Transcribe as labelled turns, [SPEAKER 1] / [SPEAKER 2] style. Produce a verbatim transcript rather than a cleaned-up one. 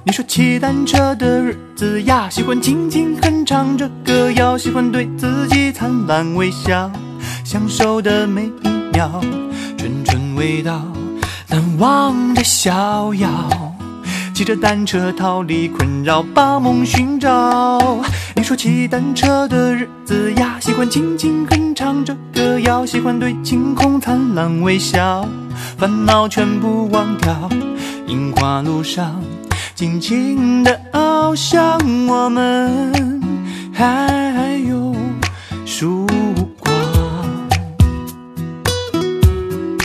[SPEAKER 1] 你说骑单车的日子呀，喜欢轻轻哼唱着歌谣，喜欢对自己灿烂微笑，享受的每一秒，纯纯味道，难忘的逍遥。骑着单车逃离困扰，把梦寻找。你说骑单车的日子呀，喜欢轻轻哼唱着歌谣，喜欢对晴空灿烂微笑，烦恼全部忘掉。樱花路上尽情地翱翔，我们还